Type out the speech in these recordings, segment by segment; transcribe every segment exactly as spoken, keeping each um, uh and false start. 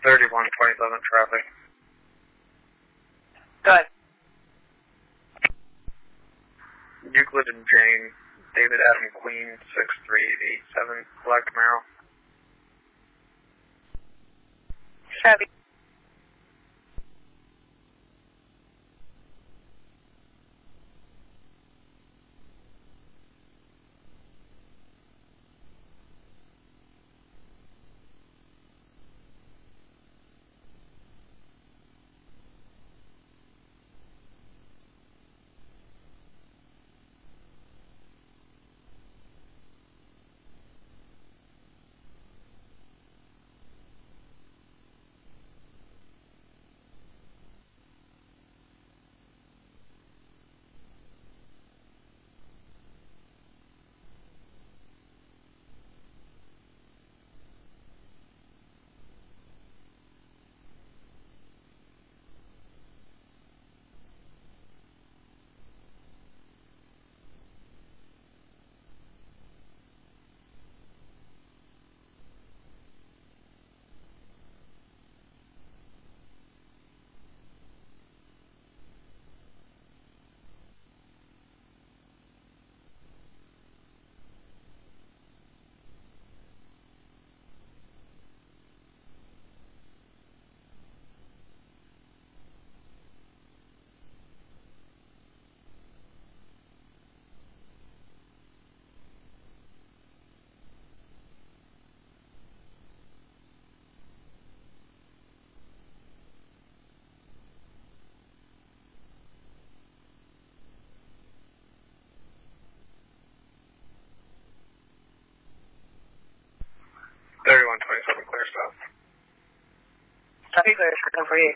thirty-one twenty-seven traffic. Go ahead. Euclid and Jane, David Adam Queen, six three eight seven, Black Camaro. Chevy. thirty-one twenty-seven, clear stop. Copy, clear, second forty-eight.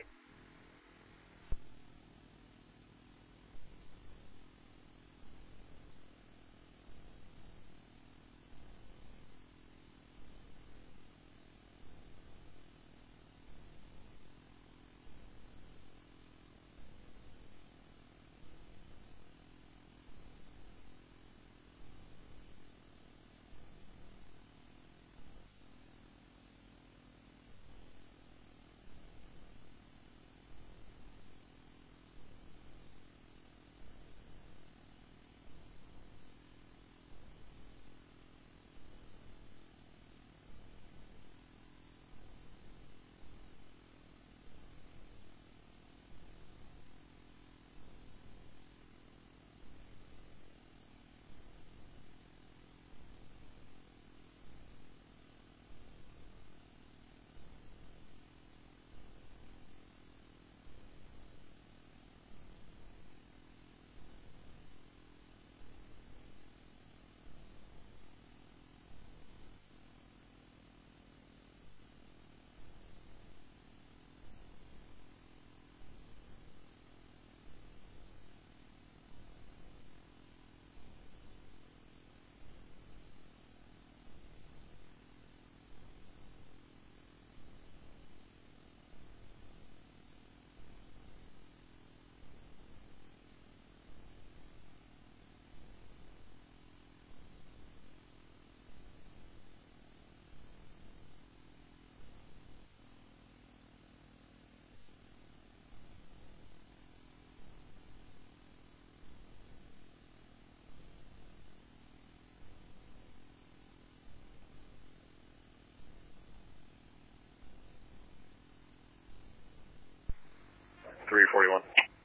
three forty-one.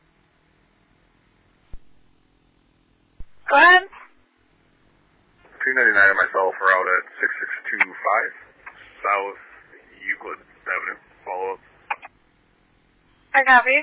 Go ahead. two ninety-nine and myself are out at six six two five, South Euclid Avenue. Follow up. I copy.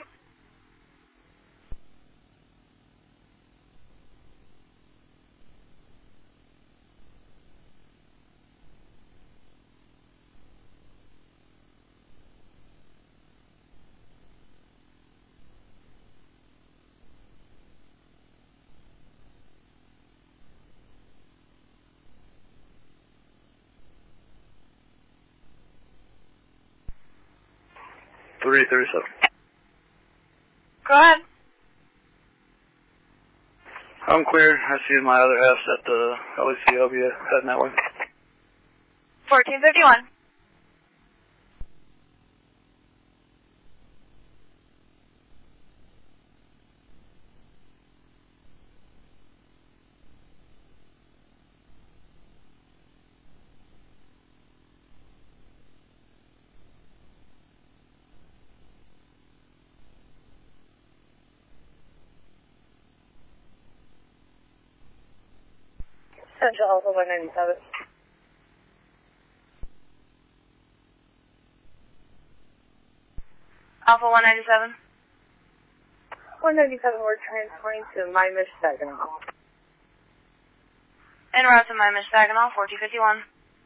three thirty-seven. Go ahead. I'm clear. I see my other half at the L E C L B heading that way. fourteen fifty-one. Central Alpha one ninety-seven. Alpha one ninety-seven. one ninety-seven, we're transporting to My Mish Saginaw. En route to My Mish Saginaw, fourteen fifty-one.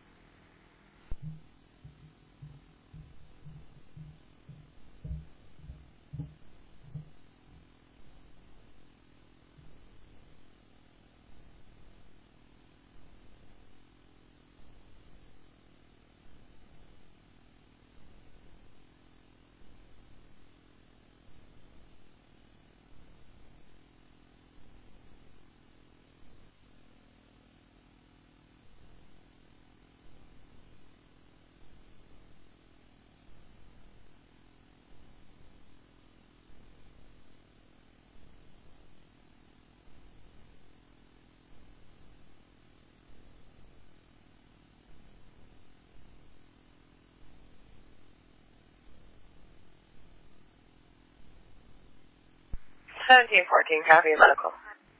seventeen fourteen, copy medical.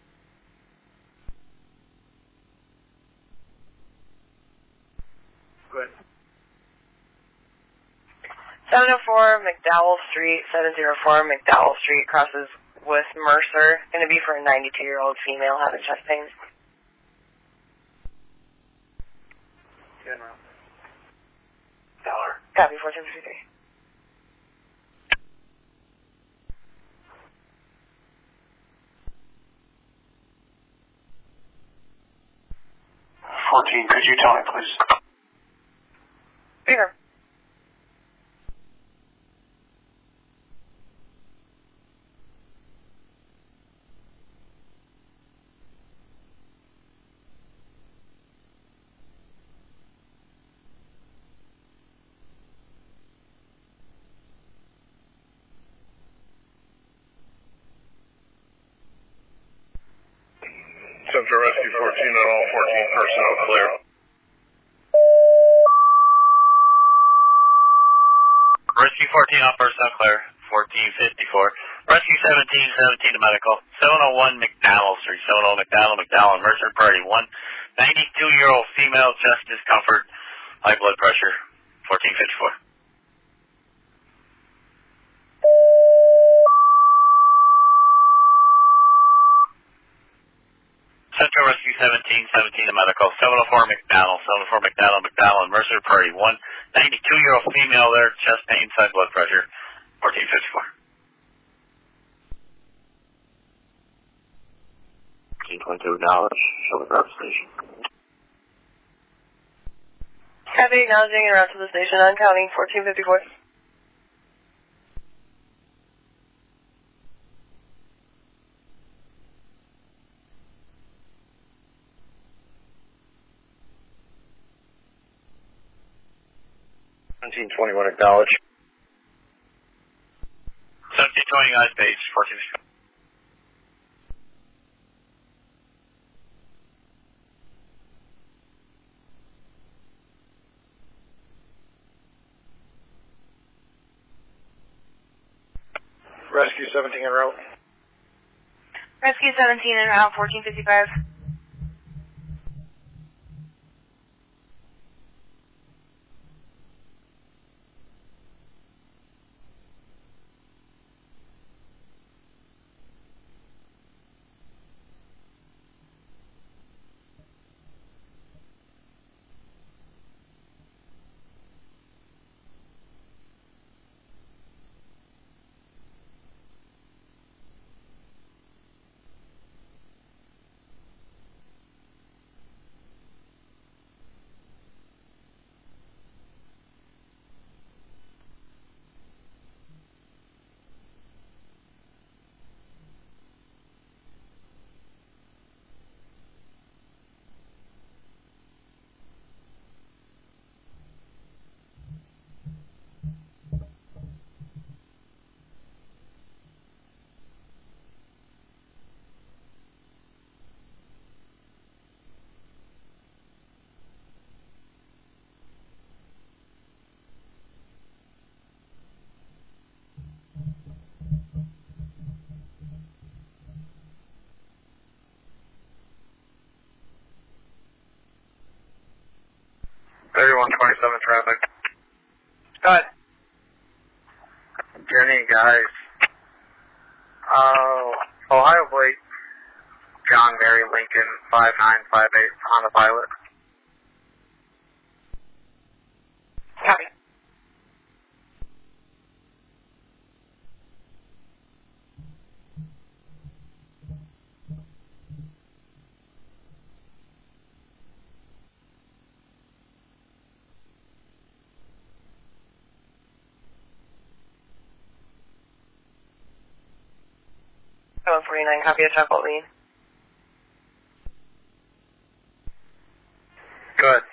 Go ahead. seven oh four McDowell Street, seven oh four McDowell Street, crosses with Mercer. Going to be for a ninety-two-year-old female having chest pain. Yeah, no. Dollar. Copy, fourteen fifty-three. fourteen, could you tell me, please? Here. Central Rescue fourteen and all fourteen personnel clear. Rescue fourteen, all personnel clear, fourteen fifty-four. Rescue seventeen, seventeen to medical, seven oh one McDowell Street, seven oh McDowell, McDowell, and Mercer Purdy, one ninety-two-year-old female, chest discomfort, high blood pressure, fourteen fifty-four. Central Rescue seventeen, seventeen to medical, seven oh four McDowell, seven oh four McDowell, McDowell, and Mercer Purdy, one ninety-two-year-old female there, chest pain, high blood pressure, fourteen fifty-four. fourteen twenty-two, acknowledge, show the route station. Copy, acknowledging en route to the station on counting, fourteen fifty-four. seventeen twenty-one, acknowledge. seventeen twenty, guys, base, fourteen fifty-four. Rescue seventeen en route. Rescue seventeen en route, fourteen fifty-five. twenty-seven traffic. Go ahead. Jenny, guys. Uh, Ohio Blake, John Mary Lincoln, five nine five eight, on the pilot. Copy. seven forty-nine, copy of Chuckle Lead. Good.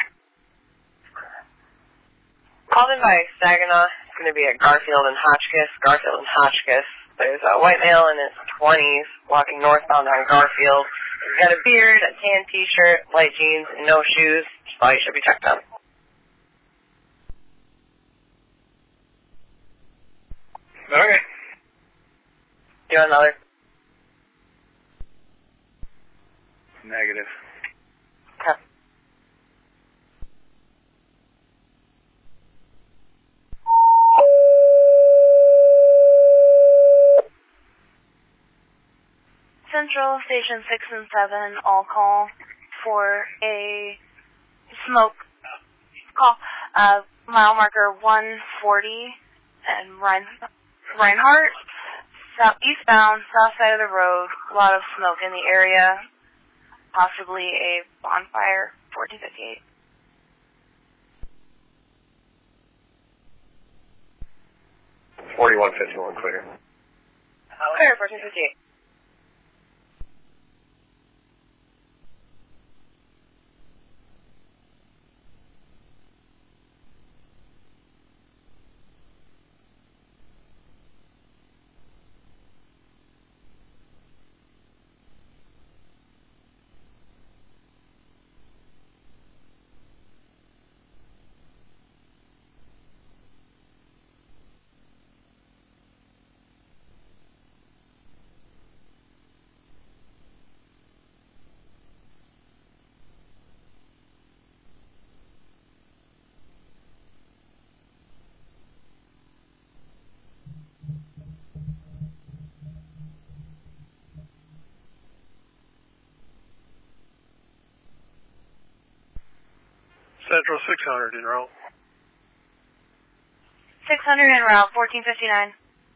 Called in by Saginaw. It's going to be at Garfield and Hotchkiss. Garfield and Hotchkiss. There's a white male in his twenties walking northbound on Garfield. He's got a beard, a tan t-shirt, light jeans, and no shoes. So he should be checked on. Okay. Do you want another? Negative. Okay. Central Station six and seven, all call for a smoke call. Uh, mile marker one forty and Rein, Reinhardt, south, eastbound, south side of the road. A lot of smoke in the area. Possibly a bonfire, fourteen fifty-eight. forty-one fifty-one clear. Clear, fourteen fifty-eight. Central six hundred en route. six hundred en route, fourteen fifty-nine.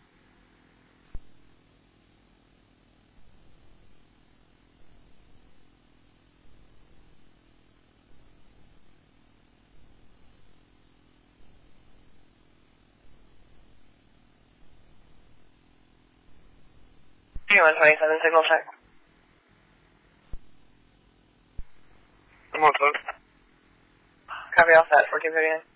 one twenty-seven, signal check. I'm on phone. Copy all set, fourteen fifty-nine.